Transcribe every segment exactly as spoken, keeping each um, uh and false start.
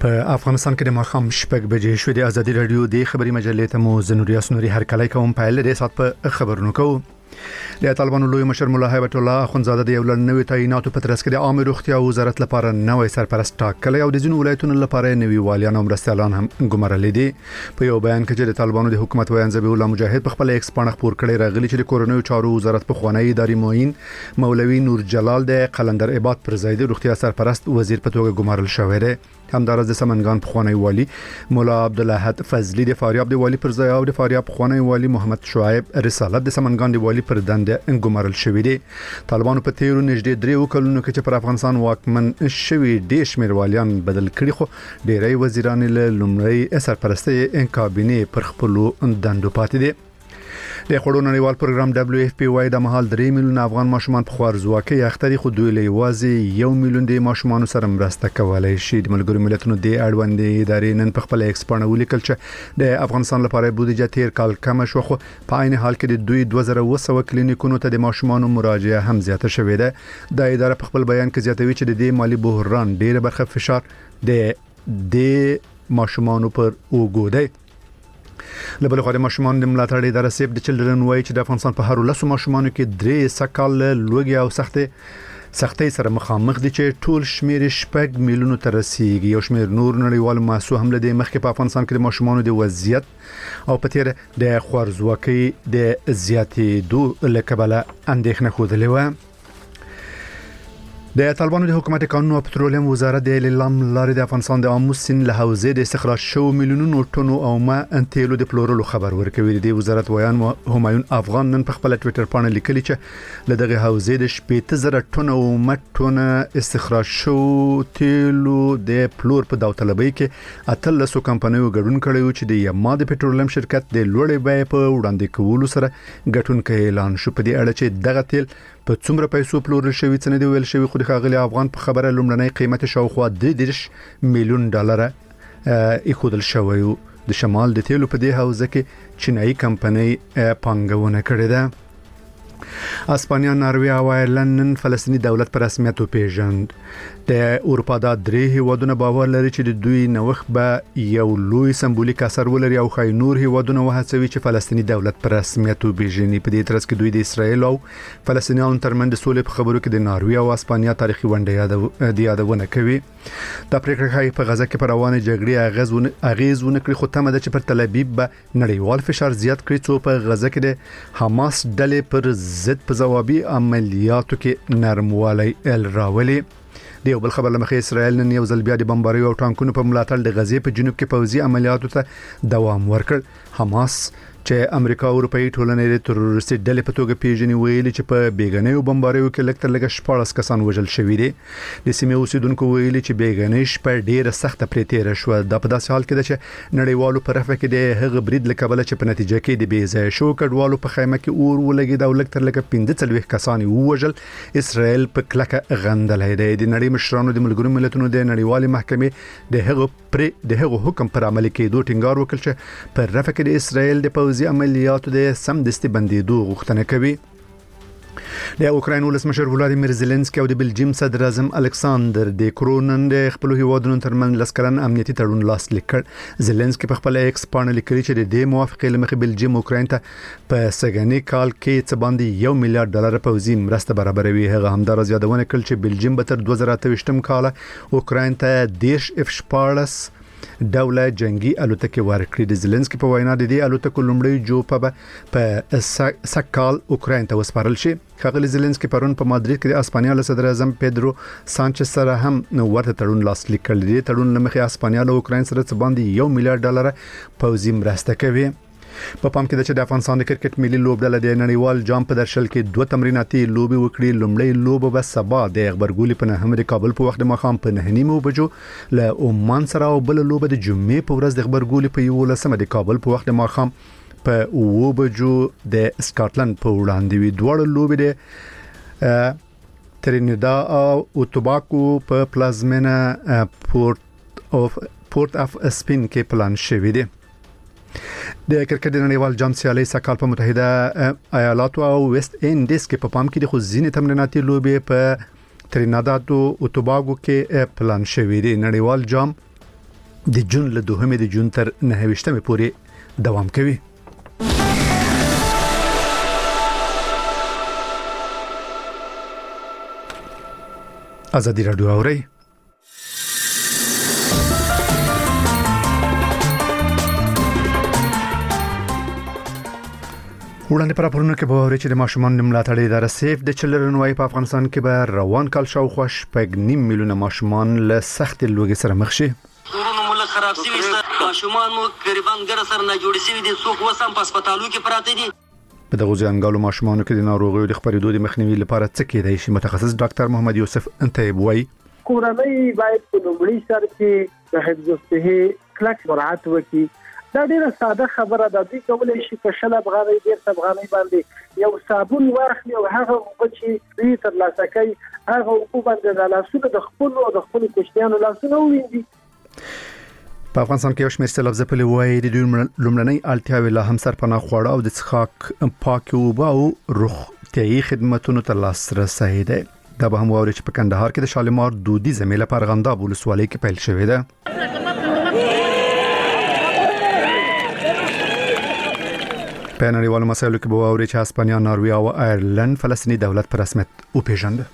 په افغانستان کې د ماښام شپږ بجې شوې د ازادي رادیو د خبري مجلې ته مو زنوري اسنوري هر کله کوم په لری سات په خبرونو کوو. د طالبانو لوی مشر مولا هیبت الله اخونزاده د یو لنوي تعیناتو په ترڅ کې د عامه روغتیا وزارت لپاره نوې سرپرست ټاکلی او د ځینو ولایتونو لپاره نوي والیان او مرستیالان هم ګمارلي دي. په یو بیان کې د طالبانو د حکومت وایي ذبیح الله مجاهد په خپل ایکس باندې خبر کړی راغلی چې د کورونو چارو وزارت په خوانی اداري معین مولوي نور جلال د قلندر عباد پر ځای د روغتیا سرپرست وزیر په توګه ګمارل شوی دی. همدارس د سمنګان په خوانی والی مولا عبدالله فضلی د فاریاب د والی پر ځای او د فاریاب خوانی والی محمد شعیب رسالت د سمنګان د والی پر دنده ګمارل شوی دی. طالبانو په تیرو نږدې درې کلونو کې چې پر افغانستان واکمن شوی د شمیر والیان بدل کړي خو ډیری وزیران له لومړی سرپرستۍ کابینه پر خپل دندو پاتې دي. د خړو نړیوال پروګرام دبليو اف پی وايي د مهال درې میلیون افغان ماشومان په خوارزواکۍ اختري خو دوی له یوازې یو میلیون د ماشومان سره مرسته کولای شي. د ملګرو ملتونو د اړوندې ادارې نن په خپل ایکس باندې ولیکل چې د افغانستان لپاره بودیجه تیر کال کم شو خو په عین حال کې د دوی دوه زره وسو کلینیکونو ته د ماشومان مراجعه هم زیاته شوې ده. د اداره په خپل بیان کې زیاتوي چې د دې مالی بحران ډیره برخه فشار د د ماشومان پر وګوري. لبل خو د ماشومان د ملاتړ اداره سیب د چلډرن وایي چې د افغانستان په هر لسو ماشومانو کې درې سکال لوګي او سختې سختۍ سره مخامخ دي چې ټول شمیر شپږ میلیونو ته رسیدي. یو شمیر نور نړیوال مؤسسو هم لدې مخکې په افغانستان کې د ماشومانو د وضعیت او په تیر د خوارزواکۍ د زیاتېدو لکبله اندېښنه خوده و. د طالبانو د حکومت قانون او پټرولیم وزارت د اعلان لارې د افغانستان د امو سین له حوزې د استخراج شو میلیونونو ټنو او ما انتیلو د پلورلو خبر ورکوي. د وزارت ویان همایون افغان نن په خپل ټوئیټر باندې لیکلي چې له دغه حوزې د شپږ زره ټنو او ما ټنو استخراج شو تیلو د پلور په داوطلبۍ کې اتلسو کمپنیو ګډون کړی چې د یما د پټرولیم شرکت د لوړې بیې په وړاندې کولو سره ګټونکي اعلان شو. په دې اړه چې دغه تیل په څومره پیسو پلورل شوی څنګه دی ویل شوی خو د خاغلی افغان په خبره لومړنۍ قیمت شاوخوا دېرش میلیون ډالر ایښودل شوی. د شمال د تیلو په دې حوزه کې چینایي کمپنۍ پانګونه کړې ده. اسپانیا، ناروې او آیرلند نن فلسطینی دولت پر رسمیت وپیژند. د اروپا د درې هیوادونو باور لري چې د دوی نوښت به یو لوی سمبولیک اثر ولري او خای نور هیوادونو وهڅوي چې فلسطینی دولت پر رسمیت وپیژني. په دې ترڅ کې دوی د اسرایل او فلسطینیانو ترمنځ د سولې په خبرو کې د ناروې او اسپانیا تاریخي ونډه د یادونه کوي. د پریکړه په غزه کې پر روانه جګړې اغیزونه اغیزونه کړی خو تمه ده چې پر تل ابیب به نړیوال فشار زیات کړي څو په غزه کې د حماس ډلې پر ضد په ځوابي عملیاتو کې نرموالی ال راولي. د یو بل خبر لمخې اسرائیل نن یو ځل بیا د بمباریو او ټانکونو په ملاتړ د غزې په جنوب کې پوځي عملیاتو ته دوام ورکړ. حماس چې امریکا او اروپאי ټولنې د تروریستي ډلې په توګه پیژني ویلي چې په بیګنیو بمباریو کې لکتر لګ شپږ کسان وژل شوي دي. د سیمې اوسیدونکو ویلي چې بیګنۍ شپه ډیره سخته پرې تیر شو. د په داسې حال کې ده چې نړیوالو په رفع کې د هغه برید لکبله چې په نتیجه کې د بیځای شو کډوالو په خیمه کې اور ولګید او لکتر لګ پنځه څلوېښت کسان وژل. اسرائیل په کلکه غندلې ده. د نړۍ مشرانو د ملګرو ملتونو د نړیوالې محکمې د هغه پر د هغه حکم پر عمل کېدو ټینګار وکړ چې پر رفع کې د اسرائیل د پوځي عملیاتو د سم دستي بندیدو غوښتنه کوي. د اوکراین ولسمشر ولادیمیر زيلنسکي او د بلجیم صدر اعظم الکساندر د کرونن د خپل هیوادونو ترمن لسکرن امنیتي تړون لاسلیک کړ. زيلنسکي په خپل ایکس باندې لیکلي چې د دې موافقې لمخې بلجیم اوکراین ته په سګنی کال کې څه باندې یو میلیارډ ډالر پوځي مرسته برابروي. هغه همدارس یادونه کړل چې بلجیم به تر دوه زره اته ویشتم کال اوکراین ته دیش اف شپاړس دوله جنگي الوتکې ورکړي. د زيلنسکي په وینا د دې الوتکو لومړی جوپه به په سکال اوکراین ته وسپارل شي. خغلی زيلنسکي پرون په مادرید کې د اسپانیا له صدر اعظم پیدرو سانچز سره هم ورته تړون لاسلیک کړل. د تړون لمخې اسپانیا له اوکراین سره څه باندې یو میلیارډ ډالر پوځي مرسته کوي. په پام کې ده چې د افغانستان د کرکټ ملي لوبډله د نړیوال جام په درشل کې دوه تمریناتي لوبي وکړي. لومړی لوب به سبا د خبرګولي په نهم د کابل په وخت د مخام په نه نیمو بجو له عمان سره او بل لوب د جمعې په ورځ د خبرګولي په یولسمه د کابل په وخت د مخام په اوو بجو د سکاټلند په وړاندې وي. دوه لوبي د ترینیدا او توباکو په پلازمینه پورت اف پورت اف سپین کې پلان شوی دی. د کرکټ نړیوال جام سیالي سکهال په متحده ایالاتو او ویسټ انډیز کې په پام کې د خو ځینې تمریناتي لوبې په ترینیداد او توباګو کې پلان شوی دی. نړیوال جام د جون له دوهمې د جون تر نهه ویشتمې پورې دوام کوي. ازادي راډیو اوري وړاندې پر پرونه کې به اوري چې د ماشومان ملاتړ اداره سیف د چلډرن وايي په افغانستان کې به روان کال شاوخوا شپږ نیم میلیونه ماشومان له سخت لوږې سره مخ شي. کورونه مول خراب شوي دي، ماشومان مو غریبان ګر سره نه جوړ شوي دي، څوک وسم په هسپتالو کې پراته دي. په دغه ځانګړو ماشومانو کې د ناروغیو د خپرېدو د مخنیوي لپاره څه کېدای شي؟ متخصص ډاکټر محمد یوسف انتیب وايي کورنۍ باید په لومړي سر کې د حفظ الصحه کلک مراعات وکړي. دا ډیره ساده خبره ده، دوی کولای شي په شل افغانۍ ډیر افغانۍ باندې یو صابون واخلي او هغه چې دوی تر لاسه کوي هغه په باندې د لاسونو د خپل او د خپل کوچنیانو لاسونه ووینځي. په افغانستان کې یو شمېر سیلاب ځپلي وایي د دوی لومړنۍ اړتیاوې لا هم سرپناه خواړه او د څښاک پاکې اوبه او روغتیايي خدماتونو ته لاسرسی دی. دا به هم واوري چې په کندهار کې د شالمار دودیزه میله په ارغنداب ولسوالۍ کې پیل شوې ده. په نړیوالو مسایلو کې به واوري چې هسپانیا، ناروې او آیرلند فلسطیني دولت په رسمیت وپېژنده.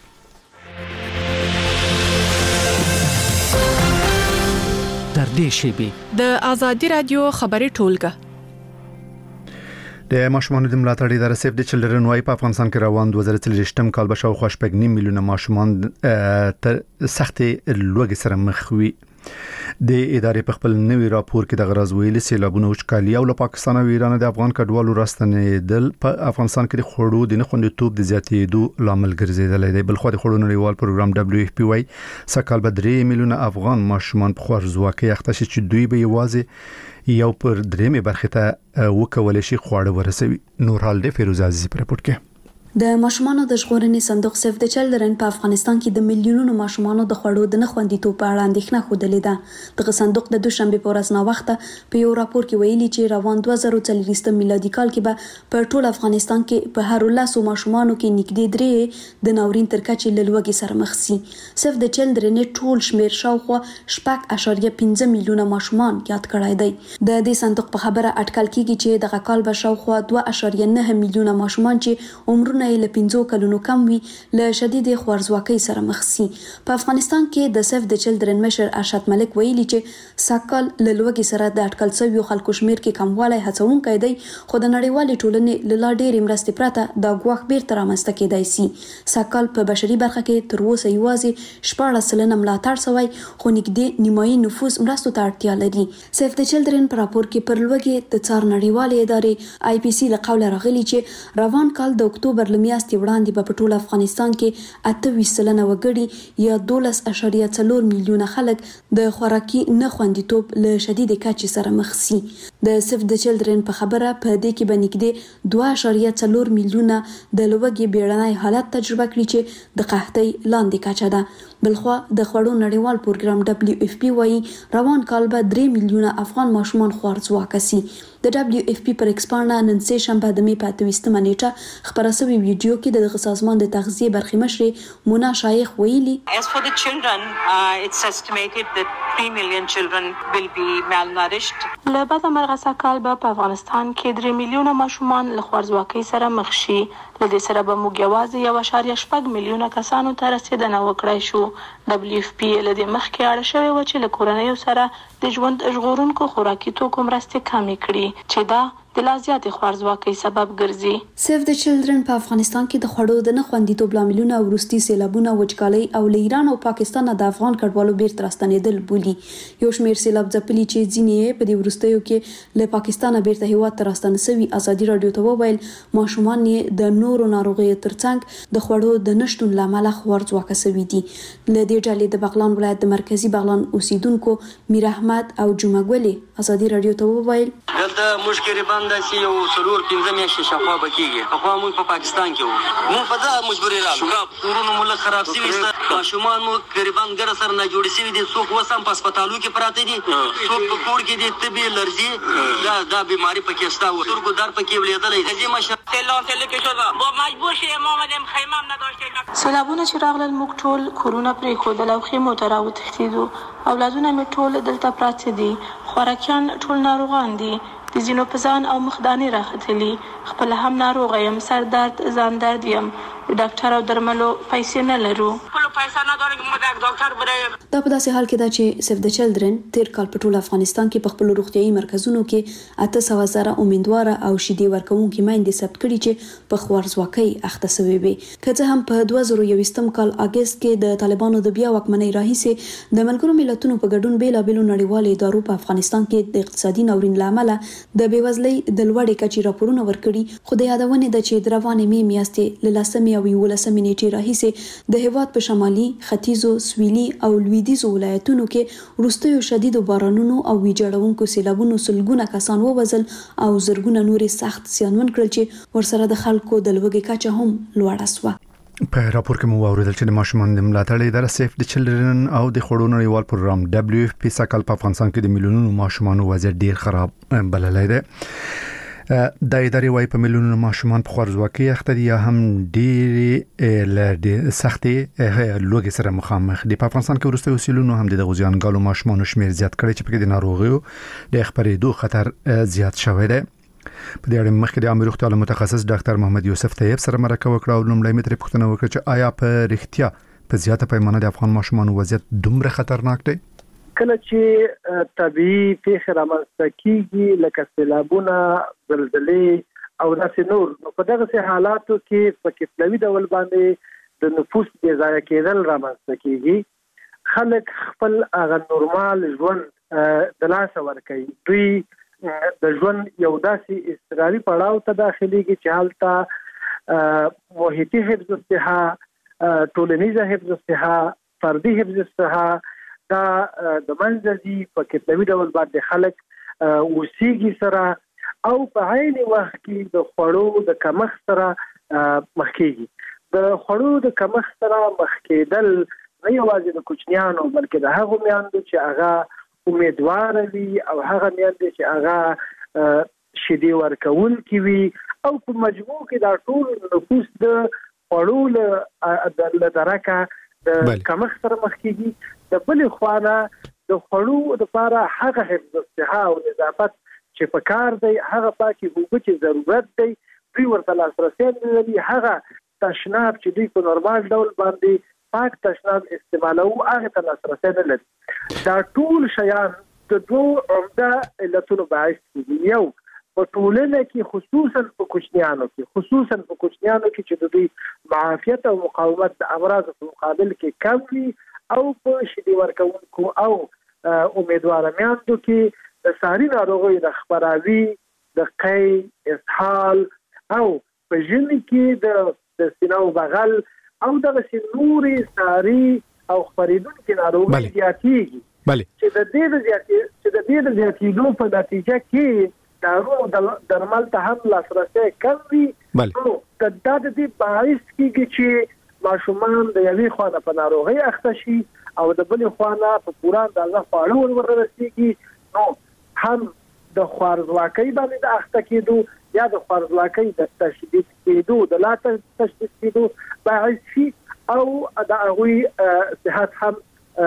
در دې شیبې د ازادي رادیو خبري ټولګه د ماشومانو د ملاتړ اداره سیف د چلډرن وايي په افغانستان کې روان دوه زره څلوېښتم کال به شاوخوا شپږ نیم میلیونه ماشومان تر سختې لوږې سره مخ وي. د ادارې په خپل نوي راپور کې د غرض ویلي سیلابونه وچکالي او له پاکستان او ایران د افغان کډوالو راستنېدل په افغانستان کې د خوړو د نه خوندیتوب د زیاتېدو لامل ګرځېدلی دی. بلخو د خوړو نړیوال پروګرام دبليو اف پی وايي سکهال به درې میلیونه افغان ماشومان په خوارځواکۍ اخته شي چې دوی به یوازې یو پر درېمې برخې ته وکولای شي خواړه ورسوي. نور حال د فیروز عزیزی پر رپورت کې د ماشومانو د ژغورنې صندوق سیف د چلډرن په افغانستان کې د میلیونونو ماشومانو د خوړو د نه خوندیتوب په اړه اندېښنه ښودلې ده. دغه صندوق د دوشنبه په ورځ ناوخته په یو راپور کې ویلي چې روان دوه زره څلوېښتم میلادي کال کې به په ټول افغانستان کې په هر لاسو ماشومانو کې نږدې درې د ناورین تر کچې له لوږې سره مخ شي. سیف د چلډرن ټول شمیر شاوخوا شپږ اعشاریه پنځه میلیونه ماشومان یاد کړای دی. د دې صندوق په خبره اټکل کیږي چې دغه کال به شاوخوا دوه اعشاریه نه میلیونه ماشومان چې عمرونه یې له پنځو کلونو کم وي له شدید خوارځواکۍ سره مخ شي. په افغانستان کې د سیف د چلډرن مشر ارشد ملک ویلي چې ساکال له لوږې سره د اټکل شویو خلکو شمیر کې کموالی هڅونکی دی، خو د نړیوالې ټولنې له لا ډېرې مرستې پرته دا ګواښ بیرته رامنځته کېدای شي. ساکال په بشري برخه کې تر اوسه یوازې شپاړس سلنه ملاتړ شوی، خو نږدې نیمایي نفوس مرستو ته اړتیا لري. سیف د چلډرن په راپور کې پر لوږې د څار نړیوالې ادارې آی پی سی له قوله راغلي چې روان کال د اکتوبر له میاشتې وړاندې په ټول افغانستان کې اته ویشت سلنه وګړي یا دولس اعشاریه څلور میلیونه خلک د خوراکي نه خوندیتوب له شدید کچې سره مخ شي. د سیف د چلډرن په خبره په دې کې به نږدې دوه اعشاریه څلور میلیونه د لوږې بیړنی حالت تجربه کړي چې د قحطۍ لاندې کچه ده. بلخوا د خوړو نړیوال پروګرام دبليو اف پی وايي روان کال به درې میلیونه افغان ماشومان خوارځواکه شي. د دبليو اف پی پر ایکسپانډ نن سه شنبه د می په اتویستمه نیټه خبره شوې ویډیو کې د دغه سازمان د تغذیه برخې مشر مونا شایخ ویلي As for the children, uh, it's estimated that three million children will be malnourished. له بعد مرغه سکهال به په افغانستان کې درې میلیونه ماشومان له خوارځواکۍ سره مخ شي. له دې سره به موږ یوازې یو اعشاریه شپږ میلیونه کسانو ته رسیدنه وکړای شو. دبليو اف پی له دې مخکې اړه شوې وه چې له کورنیو سره د ژوند ژغورونکو خوراکي توکو مرستې کمې کړي چې دا د لا زیاتې خوارځواکۍ سبب ګرځي. سیف د چلډرن په افغانستان کې د خوړو د نه خوندیتوب لاملونه وروستي سیلابونه، وچکالۍ او له ایران او پاکستان د افغان کډوالو بیرته راستنېدل بولي. یو شمېر سیلاب ځپلي چې ځینې یې په دې وروستیو کې له پاکستانه بیرته هیواد ته راستانه شوي. ازادي راډیو ته وویل ماشومان یې د نورو ناروغیو ترڅنګ د خوړو د نشتون له امله خوارځواکه شوي دي. له دې ډلې د بغلان ولایت د مرکزي بغلان اوسیدونکو میر احمد او جمعه ګلې ازادي راډیو ته وویل دلته موږ غریبان داسې یو څلور پنځه میاشتې شاوخوا به کېږي. پخوا موږ په پاکستان کې وو، موږ په دا مجبورې راغلو، کورونه مو لږ خراب شوي، ماشومان مو قریبان ګر سره نه جوړ شوي دي، څوک وسم په هسپتالو کې پراته دي، څوک په کور کې دي تبي لرزي، دا دا بیماری پکې شته و، سترګو در پکې ولیدلې هغه مشه تلون تل کې شو با مجبور شي ما مدام خیمه نه داشته. سیلابونه چې راغلل موږ ټول کورونه پرې خودل او خیمو ته راوتښتېدو، اولادونه مې ټول دلته پراته دي، خوراکیان ټول ناروغان دي، د ځینو په ځان او مخدانې راختلي، خپل هم ناروغه یم، سر درد ځان درد یم، د ډاکټر او درملو پیسې نه لرو. دا په داسې حال کې ده چې سیف د چلډرن تیر کال په ټول افغانستان کې په خپل روغتيایي مرکزونو کې اته سوه زره امیندواره او شیدې ورکوونکې میندې ثبت کړي چې په خوارځواکۍ اخته شوي وي. که څه هم په دوه زره یوویشتم کال اګست کې د طالبانو د بیا واکمنۍ راهیسې د ملګرو ملتونو په ګډون بیلابېلو نړیوالو ادارو په افغانستان کې د اقتصادي ناورین له امله د بېوزلۍ د لوړې کچې راپورونه ورکړي، خو د یادونې ده چې د روانې مې میاشتې له لسمې او یولسمې نیټې راهیسې د هېواد په شمالي، ختیځو، سویلي او لویدیځو ولایتونو کې وروستیو شدیدو بارانونو او ویجاړونکو سیلابونو سلګونه کسان ووژل او زرګونه نورې سخت زیانمن کړل چې ورسره د خلکو د لوږې کچه هم لوړه شوه. په راپور کې مو واوریدل چې د ماشومان د ملاتړ اداره سیف د چلډرن او د خوړو نړیوال پروګرام دبليو اف پی سکل په افغانستان کې د میلیونونو ماشومان وضعیت ډیر خراب بللی دی. د ادارې وايي په میلیونونو ماشومان په خوارځواکۍ اخته دي یا هم ډېرې له سختې لوږې سره مخامخ دي. په افغانستان کې وروستیو سیلونو هم د دغو زیانګالو ماشومانو شمېر زیات کړی چې پکې د ناروغیو د خپرېدو خطر زیات شوی دی. په دې اړه مخکې د عامه روغتیا متخصص ډاکټر محمد یوسف طیب سره مرکه وکړه او لومړی مې ترې پوښتنه وکړه چې آیا په رښتیا په زیاته پیمانه د افغان ماشومانو وضعیت دومره خطرناک دی؟ کله چې طبيعي پیښې رامنځته کیږي لکه سیلابونه، زلزلې او داسې نور، نو په دغه حالاتو کې په کتلوي ډول باندې د نفوس بې ځایه کېدل رامنځته کیږي. خلک خپل هغه نورمال ژوند د لاسه ورکوي، دوی د ژوند یو داسې اضطراري پړاو ته داخليږي چې هلته محیطي حفظ الصحه، ټولنیزه حفظ الصحه، فردي حفظ الصحه دا د منځدي په کتلوي ډول باندې خلک وسیږي سره او په عین وخت کې د خوړو د کمښت سره مخ کېږي. د خوړو د کمښت سره مخ کېدل نه یوازې د کوچنیانو بلکې د هغو میندو چې هغه امیدواره وي او هغه میندې چې هغه شیدې ورکوونکې وي او په مجموع کې دا ټول نفوس د خوړو له درکه د کمښت سره مخ کېږي. د بلې خوا د خوړو لپاره هغه حفظ الصحه او نظافت چې په کار دی، هغه پاکې اوبه چې ضرورت دی، دوی ورته لاسرسی نه لري. هغه تشناب چې دوی په نورمال ډول باندې پاک تشناب استعمالوي هغه ته لاسرسی نه لري. دا ټول شیان د دوه عمده علتونو باعث کېږي. یو په ټولنه کې خصوصا په کوچنیانو کې خصوصا په کوچنیانو کې چې د دوی معافیت او مقاومت د امراض په مقابل کې کم وي او په شیدې ورکوونکو او امیدواره میندو کې د ساري ناروغیو د خپراوي، د قی، اسهال او په ژمي کې د د سینه او بغل او دغسې نورې ساري او خپرېدونکې ناروغۍ زیاتېږي چې د دې د زیاتې چې د دې د زیاتېدو په نتیجه کې دارو درمل ته هم لاسرسی کم وي. نو دا د دې باعث کېږي چې ماشومان د یوې خوا نه په ناروغۍ اخته شي او د بلې خوا نه په پوره اندازه خواړه ور ورسېږي. نو هم د خوارځواکۍ باندې د اخته کېدو یا د خوارځواکۍ د تشدید کېدو د لا تشدید کېدو باعث شي او د هغوی صحت هم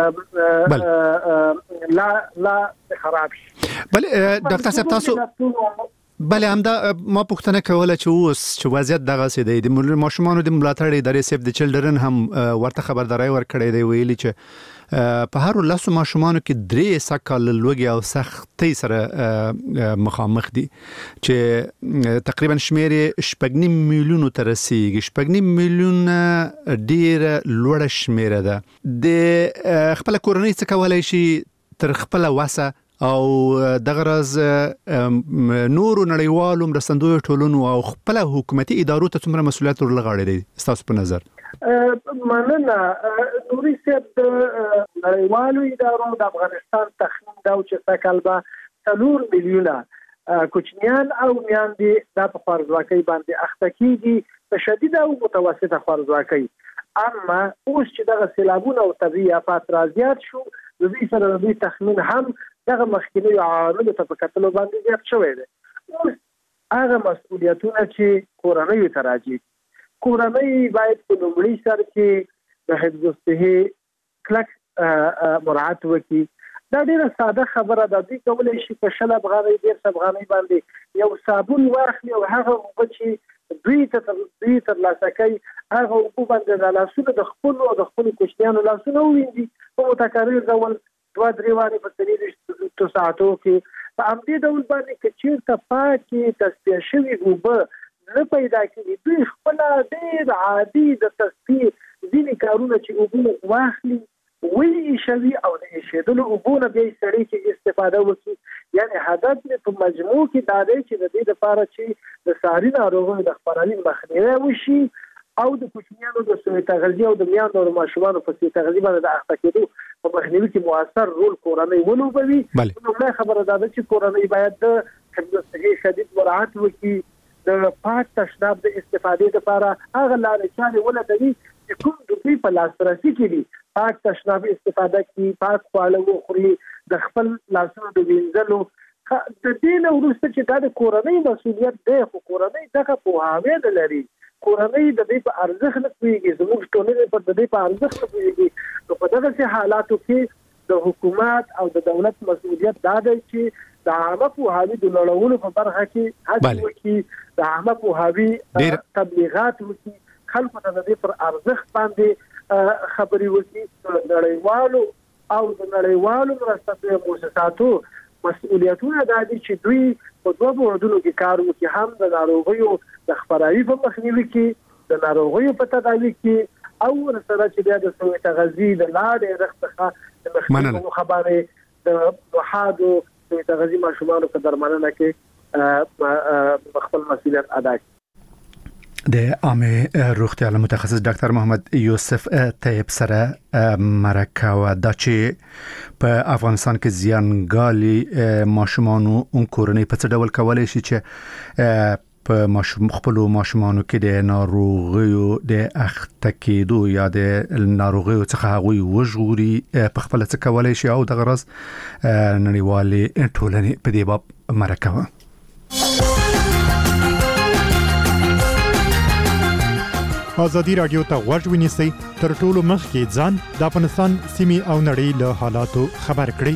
لا لا خراب شي. بله ډاکټر صاحب تاسو بله همدا ما پوښتنه کوله چې اوس چې وضعیت دغسې دی، د ماشومانو د ملاتړ ادارې سیف د چلډرن هم ورته خبرداری ورکړی دی، ویلي چې په هرو لسو ماشومانو کې درې سکه له لوږې او سختۍ سره مخامخ دي چې تقریبا شمېر یې شپږ نیم میلیونو ته رسیږي. شپږ نیم میلیونه ډېره لوړه شمېره ده. د خپله کورنۍ څه کولی شي تر خپله وسه او دغه راز نورو نړیوالو مرستندویو ټولنو او خپل حکومتي ادارو ته څومره مسؤلیت ورلغاړي دي ستاسو په نظر؟ مننه. نوري صاحب د نړیوالو ادارو د افغانستان تخمین دا چې سکل به څلور میلیونه کوچنیان او میندې دا په خوارځواکۍ باندې اخته کېږي، په شدیده او متوسطه خوارځواکۍ. اما اوس چې دغه سیلابونه او طبیعي آفات راځي شو د دې سره د تخمین هم دغه مخکینی عوامل ته په کتلو باندې زیات شوی دی. اوس هغه مسؤلیتونه چې کورنۍ ته راځي، کورنۍ باید په لومړي سر کې د حفظ الصحې کلک مراعات وکړي. دا ډیره ساده خبره ده، دوی کولی شي په شل افغانۍ دېرش افغانۍ باندې یو صابون واخلي او هغه اوبه چې دوی ته دوی ترلاسه کوي هغه اوبه باندې د لاسونو د خپلو او د خپلو کوچنیانو لاسونه ووینځي په متکرر ډول دوه درې وارې په څلېرویشتو ساعتو کې. په همدې ډول باندې که چېرته پاکې تصفیه شوي اوبه نه پیدا کړي، دوی خپله ډېر عادي د تصفیې ځینې کارونه چې اوبه واخلي وی ایشوي او د ایشېدلو اوبو نه بیا یې سړی کې استفاده وکړي. یعنې هدف مې په مجموع کې دا دی چې د دې لپاره چې د ساري ناروغیو د خپرالي مخنیوی وشي او د کوچنیانو د سوء تغذیې او د میندو او ماشومانو په سوء تغذیې باندې د اخته کېدو په مخنیوي کې مؤثر رول کورنۍ ولوبوي. لومړی خبره دا ده چې کورنۍ باید د حفظ الصحې شدید مراعات وکړي، د پاک تشناب د استفادې لپاره هغه لارې چارې ولټوي چې کوم د دوی په لاسرسي کې دي. پاک تشناب استفاده کوي، پاک خواړه وخوري، د خپل لاسونو د وینځلو. د دې نه وروسته چې دا د کورنۍ مسؤلیت دی، خو کورنۍ دغه پوهاوی نه لري، کورنۍ د دې په ارزښت نه پوهېږي، زموږ ټولنې په د دې په ارزښت نه پوهېږي. نو په دغسې حالاتو کې د حکومت او د دولت مسؤلیت دا دی چې د عامه پوهاوي د لوړولو په برخه کې هڅې وکړي، د عامه پوهاوي تبلیغات وکړي، خلکو ته د دې پر ارزښت باندې خبرې وکړي. نړیوالو او د نړیوالو مرستندویه مؤسساتو مسؤلیتونه دا دي چې دوی په دوه بعدونو کې کار وکړي، هم د ناروغیو د خپراوي په مخنیوي کې، د ناروغیو په تداوي کې، او ورسره چې بیا د سوء تغذیې د لاړې رخ څخه د مخنیوي خبرې د وحادو سوء تغذیې ماشومانو په درملنه کې خپل مسؤلیت ادا کړي. د عامه روغتیا متخصص ډاکټر محمد یوسف طیب سره مرکه و دا چې په افغانستان کې زیانګالي ماشومانو اون کورنۍ په څه ډول کولای شي چې په ماشوم خپل ماشومانو کې د ناروغیو د اخته کېدو یا د ناروغیو څخه هغوی وژغوري، په خپل څه کولای شي او د غرض نړیوالې ټولنې په دې باب مرکه و. ازادي رادیو ته غوږ ونیسئ، تر ټولو مخکې ځان د افغانستان سیمې او نړۍ له حالاتو خبر کړئ.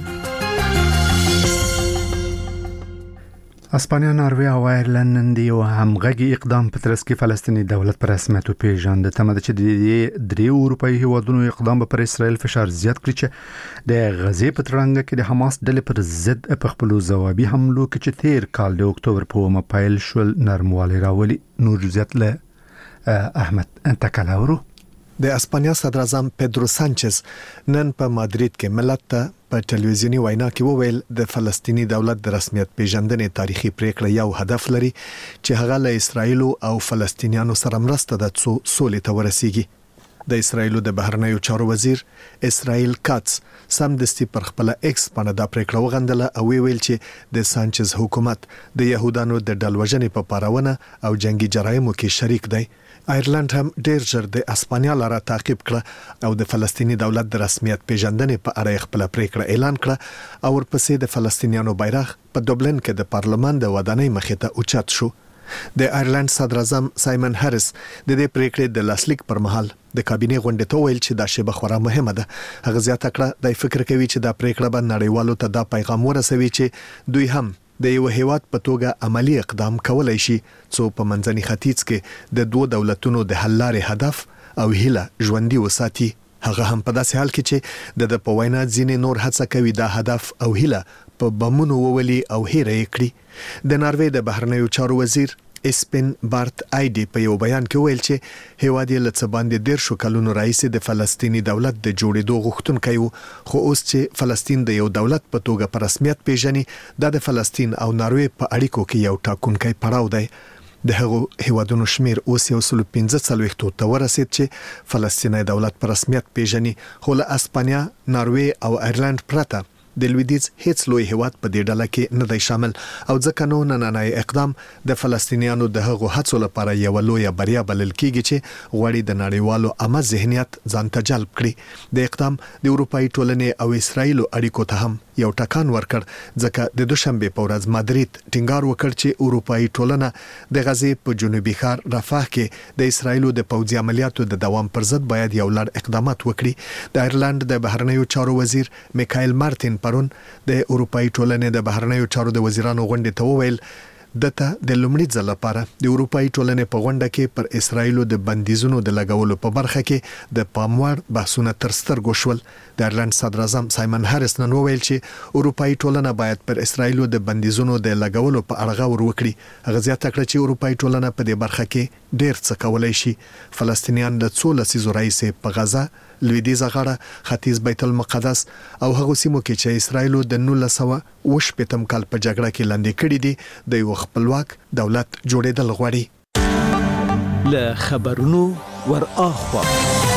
اسپانیا، ناروې او آیرلند نن د یو همغږي اقدام په ترڅ کې فلسطیني دولت په رسمیت وپېژانده. تمه ده چې د دې درې اروپایي هیوادونو اقدام به پر اسرائیل فشار زیات کړي چې د غزې په تړانګه کې د حماس ډلې پر ضد په خپلو ځوابي حملو کې چې تیر کال د اکتوبر په اومه پیل شول نرموالی راولي. نور جزئیات له احمد انتکلاورو. د اسپانیا صدر اعظم پیدرو سانچز نن په مادرید کې ملت ته په ټلویزیونی وینا کې وویل د فلسطینی دولت د رسمیت پیژندنې تاریخي پریکړه یو هدف لري چې هغه له اسرایل او فلسطینیانو سره مرسته د سولې ته ورسیږي. د اسرایل د بهرنیو چارو وزیر اسرائیل کاتس سمدستي پر خپل ایکس باندې دا پریکړه وغندله او ویل چې د سانچز حکومت د يهودانو د ډلوژنې په پاراونه او جنگي جرایمو کې شریک دی. آیرلند هم ډیر ژر د اسپانیا لاره تعقیب کړه او د فلسطینی دولت د رسمیت پیژندنې په اړه خپل پریکړه اعلان کړه او ورپسې د فلسطینیانو بیرغ په دوبلن کې د پارلمان د ودانۍ مخې ته اوچت شو. د آیرلند صدر اعظم سایمن هریس د دې پریکړې د لاسلیک پر مهال د کابینې غونډې ته ویل چې دا شیبه خورا مهمه ده. هغه زیاته کړه د فکر کوي چې دا پریکړه به نړیوالو ته دا پیغام ورسوي چې دوی هم د یو هیواد په توګه عملی اقدام کولای شي څو په منځني ختیځ کې د دوه دولتونو د حل لارې هدف او هیله ژوندۍ وساتي. هغه هم په داسې حال کې چې د په وینا ځینې نور هڅه کوي دا هدف او هیله په بمونو وولي او هېره یې کړي. د ناروې د بهرنیو چارو وزیر اسپن بارت آیډي په یو بیان کې ویل چې هیواد یې له څه باندې ډېر شو کلونو راهیسې د فلسطینی دولت د جوړېدو غوښتونکی و، خو اوس چې فلسطین د یو دولت په توګه په رسمیت پیژني دا د فلسطین او ناروې په اړیکو کې یو ټاکونکی پړاو دی. د هغو هیوادونو شمیر اوس یو سل پنځه څلوېښتو ته ورسید چې فلسطینی دولت په رسمیت پیژني، خو له اسپانیا، ناروې او آیرلند پرته د لویدیز هیڅ لوی هیواد په دې ډله کې نه دی شامل او ځکه نو نننۍ اقدام د فلسطینیانو د هغو هڅو لپاره یو لوی بریا بلل کیږي چې غوړي د نړیوالو عامه ذهنیت ځان ته جلب کړي. د اقدام د اروپאי ټولنې او اسرایل اړیکو ته هم یو ټکان ورکړ ځکه د دوشنبه په ورځ مادرید ټینګار وکړ چې اروپאי ټولنه د غزې په جنوبي ښار رفح کې د اسرایل د پوځي عملیاتو د دوام پر ضد باید یو لړ اقدامات وکړي. د ایرلند د بهرنیو چارو وزیر میکایل مارتین پرون د اروپאי ټولنې د بهرنیو چارو د وزیرانو غونډې ته وویل دته د لومړي ځل لپاره د اروپאי ټولنې په غونډه کې پر اسرایل د بندیزونو د لګولو په برخه کې د پاموړ بحثونه تر سترګو شول. د ایرلند صدر اعظم سایمن هریس نن وویل چې اروپאי ټولنه باید پر اسرایل د بندیزونو د لګولو په اړه غور وکړي. هغه زیاته کړه چې اروپאי ټولنه په دې برخه کې ډېر څه کولای شي. فلسطینیان د څو لسیزو راهیسې په غزه، لویدیځ غاړه، ختیځ بیت المقدس او هغه سیمو کې چې اسرایل د نولس سوه اوه شپېتم کال په جګړه کې لاندې کړي دي د یو خپلواک دولت جوړېدل غواړي. له خبرونو ور اخوا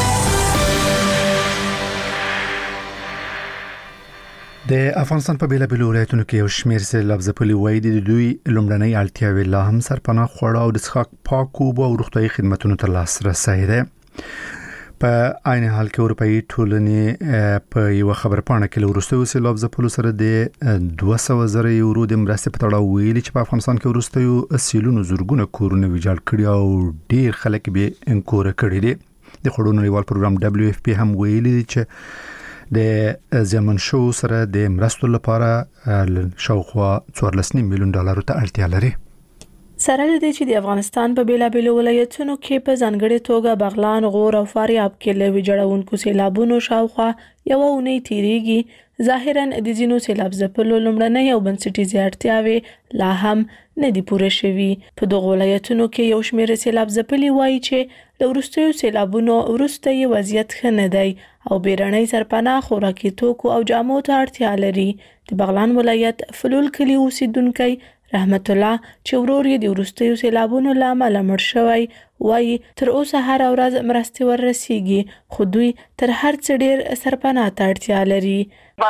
د افغانستان په بیلابیلو ولایتونو کې یو شمېر سیلاب ځپلي وایي د دوی لومړنۍ اړتیاوې لا هم سرپناه خواړه او د څښاک پاک اوبه او روغتیايي خدماتو ته لاسرسی دی. په عین حال کې اروپאי ټولنې په یو خبرپاڼه کې وروستیو سیلاب ځپلو سره د دوه سوه زره یورو د مرستې په تړاو ویلي چې په افغانستان کې وروستیو سیلونو زورګونه کورونه ویجاړ کړي او ډیر خلک به انکور کړي دي. د خړو نړیوال پروګرام دبليو اف پی هم ویلي چې د زمون شو سره د مرستو لپاره شاوخوا څوارلس میلیون ډالر ته اړتیا لري. سره لدې چې د افغانستان په بیلابیلو ولایتونو کې په ځانګړي توګه بغلان، غور او فاریاب کې لوي جوړونکو سیلابونو شاوخوا یو اونۍ تیریږي، ظاهراً د ځینو سیلاب ځپلو لومړنۍ او بنسټیزې اړتیاوې لا هم نه دي پوره شوي. په دغو ولایتونو کې یو شمېر سیلاب ځپلي وایي چې له وروستیو سیلابونو وروسته یې وضعیت ښه نه دی او بیړنۍ سرپناه خوراکي توکو او جامو ته اړتیا لري. د بغلان ولایت فلول کلي اوسیدونکی رحمت الله چې ورور یې د وروستیو سیلابونو له امله مړ شوی وایي تر اوسه هر ورځ مرستې وررسیږي خو دوی تر هر څه ډیر سرپناه ته اړتیا لري.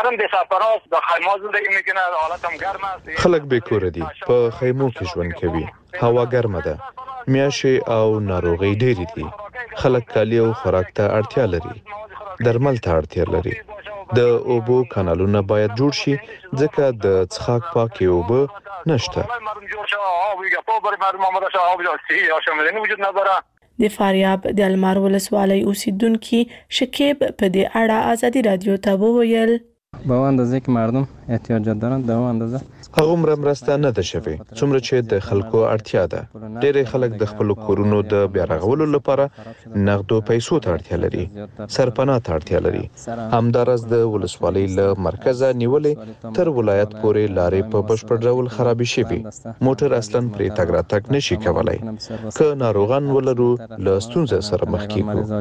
خلک به کور دي په خیمو کې ژوند کوي، هوا ګرمه ده، میاشې او ناروغي ډېری دي، خلک کالی او خوراک ته اړتیا لري، درمل ته اړتیا لري. د اوبو کانالونه باید جوړ شي ځکه د څښاک پاکې اوبه نشته. د فاریاب د المار ولسوالۍ اوسیدونکي شکیب په دې اړه ازادي رادیو ته وویل به اندازه که مردم احتیاجات دارن در اندازه هغومره مرسته نه ده شوې څومره چې د خلکو اړتیا ده. ډېری خلک د خپل کورونو د بیا رغولو لپاره نغدو پیسو ته اړتیا لري، سرپناه ته اړتیا لري. همدارس د ولسوالۍ له مرکزه نیولې تر ولایت پورې لارې په بشپړ ډول خرابې شوي، موټر اصلا پرې تګ راتګ نشي کولای. که ناروغان ولرو له ستونزې سره مخ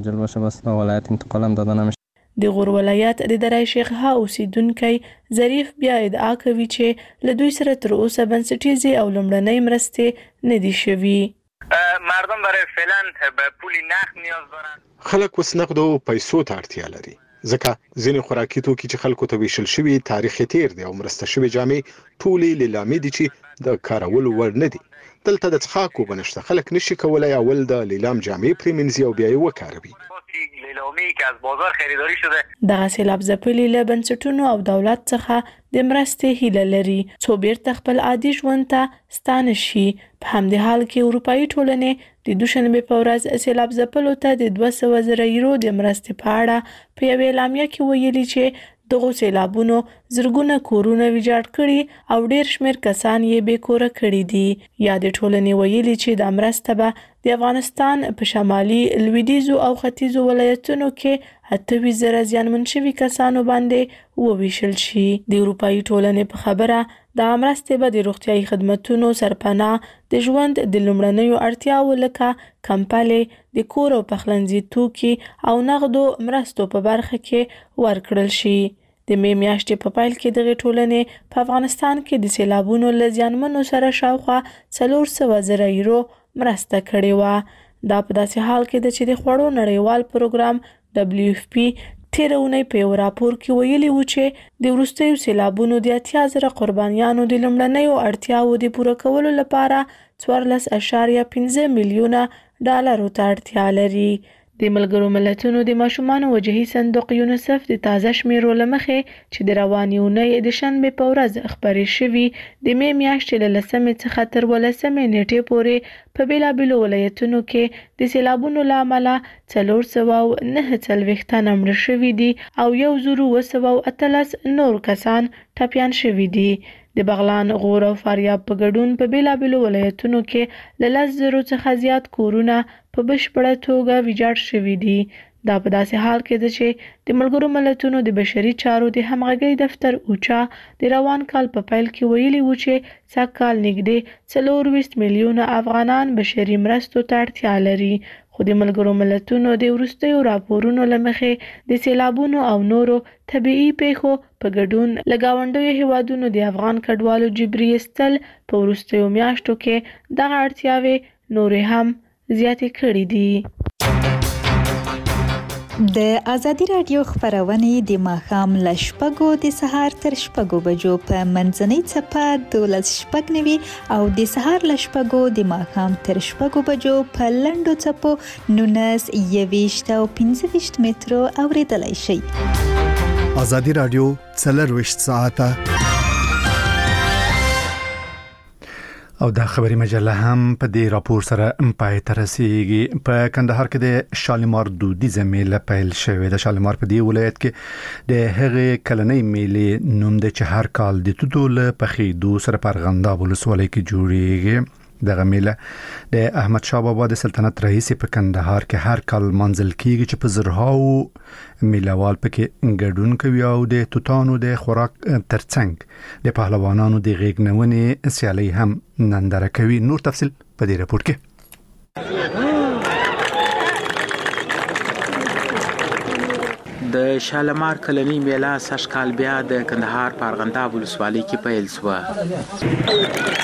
کیږو. د غور ولایت د درای شیخ ها اوسیدونکی ظریف بیا ادعا کوي چې له دوی سره تر اوسه بنسټیزې او لومړنۍ مرستې نه دي شوي. مردم برای فعلا به پول نقد نیاز دارن. خلک اوس نقد او پیسو ته اړتیا لري ځکه ځینې خوراکي توکي چې خلکو ته ویشل شوي تاریخ تیر دی او مرسته شوي جامې ټولې لیلامې دي چې د کارولو وړ نه دي. دلته د څښاک اوبه نشته، خلک نشي کولای اول د لیلام جامې پرې منځي او بیا یې وکاروي. لیلامی که از بازار خریداری شده. دغه سیلاب ځپلي له بنسټونو او دولت څخه د مرستې هیله لري څو بیرته خپل عادي ژوند ته ستانه شي. په همدې حال کې اروپאי ټولنې د دوشنبه په ورځ سیلاب ځپلو ته د دوه سوه زره یورو د مرستې په اړه په یوې اعلامیه کې ویلي چې دغه سیلابونو زرګونه کورونه ویجاړ کړي او ډیر شمېر کسان یې بې کوره کړي دي. یا د ټولنې ویلي چې د مرسته به د افغانستان په شمالي، لویدیځو او ختیځو ولایتونو کې اته ویشت زره زیانمن شوي کسانو باندې وویشل شي. د اروپאי ټولنې په خبره د مرستې به د روغتیايي خدماتو سرپناه، د ژوند د لومړنیو اړتیاوو لکه کمپلې، د کور او پخلنځي توکي او نغدو مرستو په برخه کې ورکړل شي. د می میاشتې په پایل کې دغه ټولنې په افغانستان کې د سیلابونو له زیانمنو سره شاوخوا څلور سوه زره یورو مرسته کړې وه. دا په داسې حال کې ده چې د خوړو نړیوال پروګرام دبليو اف پی تیرونی په یو راپور کې ویلي و چې د وروستیو سیلابونو د اتیا زره قربانیانو د لومړنیو اړتیاوو د پوره کولو لپاره څوارلس اعشاریه پنځه میلیونه ډالرو ته اړتیا لري. د ملګرو ملتونو د ماشومانو وجهي صندوق یونیسف د تازه شمیرو له مخې چې د روانې اونۍ د شنبې په ورځ خپرې شوي د مې میاشتې له لسمې څخه تر ولسمې نیټې پورې په بېلابېلو ولایتونو کې د سیلابونو له امله څلور سوه او نهه څلوېښت تنه مړه شوي دي او یو زر اووه سوه او اتلس نور کسان ټپیان شوي دي. د بغلان، غور او فاریاب په ګډون په بېلابېلو ولایتونو کې له لس زرو څخه زیات کورونه په بشپړه توګه ویجاړ شوي دي. دا په داسې حال کې ده چې د ملګرو ملتونو د بشري چارو د همغږۍ دفتر اوچا د روان کال په پیل کې ویلي و چې سږکال نږدې څلورویشت میلیونه افغانان بشري مرستو ته اړتیا لري. خو د ملګرو ملتونو د وروستیو راپورونو له مخې د سیلابونو او نورو طبیعي پیښو په ګډون له ګاونډیو هیوادونو د افغان کډوالو جبري ایستل په وروستیو میاشتو کې دغه اړتیاوې نورې هم زیاتې کړې دي. د ازادي راډیو خبرونه د ماښام له شپږو د سهار تر شپږو بجو په منځنۍ څپه دولس شپږ نوي او د سهار له شپږو د ماښام تر شپږو بجو په لنډو څپو نولس یویشت او پنځه ویشت مترو اوریدلای شئ. ازادي راډیو څلرویشت ساعته او دا خبري مجله هم په دې راپور سره پای ته رسیږي. په کندهار کې د شالیمار دودیزه میله پیل شوې ده. شالیمار په دې ولایت کې د هغې کلنۍ میلې نوم د چې هر کال د توتو له پخېدو سره په ارغنداب ولسوالۍ کې جوړیږي. دغه میله د احمد شاه بابا د سلطنت رئیس په کندهار کې هر کال منځل کیږي چې په زرهاو میلوال پکې ګډون کوي او د توتانو د خوراک ترڅنګ د پهلوانانو د غېږنونې سیالي هم ننداره کوي. نور تفصیل په دې راپور کې. د شالمار کلنۍ میله سږکال بیا د کندهار په ارغنداب ولسوالۍ کې پیل شوه.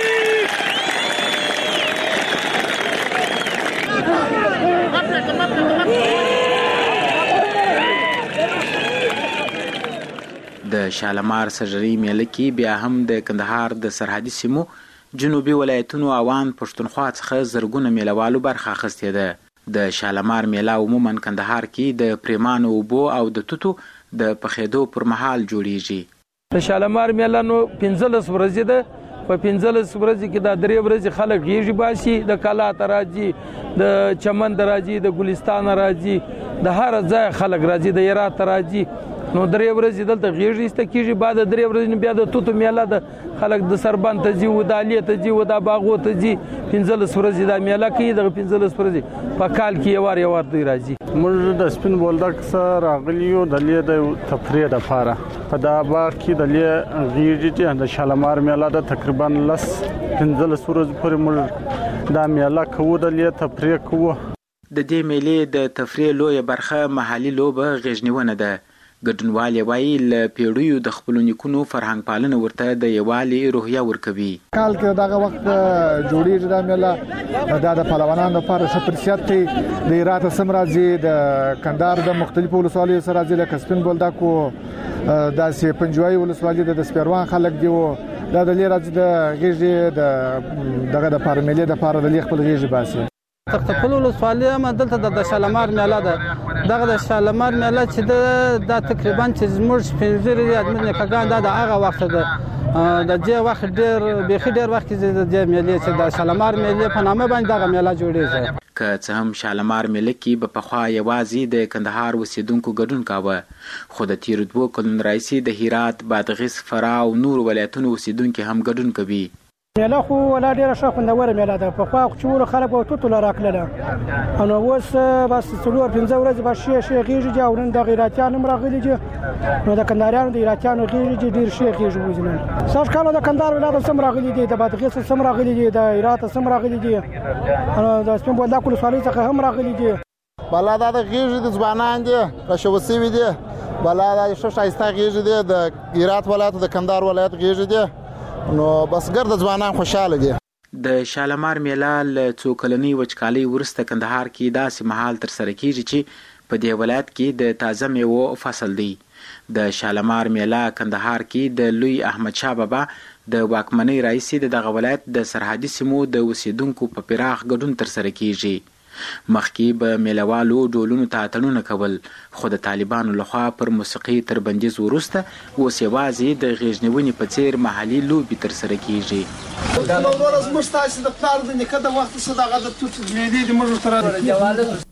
د شالمار سرجري میله کې بیا هم د کندهار د سرحدي سیمو جنوبي ولایتونو اوان پښتونخوا څخه زرګونه میلوالو برخه اخیستې ده. د شالمار میله عموما کندهار کې د پریمانو اوبو او د توتو د پخېدو پر مهال جوړیږي. د شالمار میله نو پنځلس ورځې ده. په پنځلس ورځې کې دا درې ورځې خلک غېږې باسي، د کلا ته راځي، د چمن ته راځي، د ګلستان راځي، د هر ځای خلک راځي، د هرات ته راځي. نو درې ورځې دلته غېږې ایسته کېږي. بعد درې ورځې بیا د توتو میله ده، خلک د سربند ته ځي، ودالې ته ځي، ودا باغو ته ځي. پنځلس ورځې دا میله کوي. دغه پنځلس ورځې په کال کې یو وار یو وار دوی راځي. موږ د سپین بولدک سره راغلي یو د لې د تفریح لپاره په دا باغ کې د لې غېږې چې د شالمار میله ده تقریبا لس پنځلس ورځې پورې موږ دا میله کوو، د لې تفریح کوو. د دې میلې د تفریح لویه برخه محلي لوبه غېږنیونه ده. ګډونوال وایي له پیړیو د خپلو نیکونو فرهنګ پالنه ورته د یووالي روحیه ورکوي. کال کې دغه وخت جوړیږي دا میله، دا د پهلوانانو لپاره ښه فرصت دی. د هرات سم راځي، د کندهار د مختلفو ولسوالیو سره راځي، لکه سپین بولدک او داسې پنجوایي ولسوالي د سپیروان خلک دی. دا د لې راځي د غېږې د دغه د پارمیلې د پاره د لې خپل غېږې باسي. تختخل ولسوالۍ هم دلته د شالمار میله ده. دغه د شالمار میله چې دا تقریبا چې زموږ پنځه ادمن کګان دا د هغه وخت ده. د دې وخت ډېر بېخي ډېر وخت کې د دې میلې چې د شالمار میلې په نامه باندې دغه میله جوړېږي. که څه هم شالمار میله کې به پخوا یوازې د کندهار اوسېدونکو ګډون کاوه، خو د تېرو دوو کلونو راهیسې د هرات، بادغیس، فراه او نورو ولایتونو اوسېدونکي هم ګډون کوي. میله خو ولا ډېره ښه خوندوره میله ده. پخوا خو چې ولو خلک به توتو له راکړله، نو اوس بس څلور پنځه ورځې به ښې ښې غېږې دي. او نن د هراتیان هم راغلي دي، نو د کندهاریانو د هراتیانو غېږې دي ډېر ښې غېږې وځي. نن سږ کال د کندهار ولایت هم راغلي دي، د بادغیس هم راغلي دي، د هرات هم راغلي دي، د سپین بولدک ولسوالۍ څخه هم راغلي دي. بلا دا د غېږې د ځوانان دي، راشوه سوي دي. بلا دا ښه ښایسته غېږې دي، د هرات ولایت د کندهار ولایت غېږې دي. نو بس ګرد ځوانان خوشاله دي. د شالمار میله له څو کلنۍ وچکالۍ وروسته کندهار کې داسې مهال ترسره کیږي چې په دې ولایت کې د تازه میوو فصل دی. د شالمار میله کندهار کې د لوی احمد شاه بابا د واکمنۍ راهیسې د دغه ولایت د سرحدي سیمو د اوسیدونکو په پراخ ګډون ترسره کیږي. مخکې به میلهوالو ډولونو ته اتڼونه کول، خو د طالبانو لخوا پر موسیقي تر بندیز وروسته اوس یوازې د غېږ نیونې په څیر محلي لوبې ترسره کیږي. دا نو ورځ موږ تاسو د پلار د نیکه د وخت څخه دغه د توت لیدې د موږ سره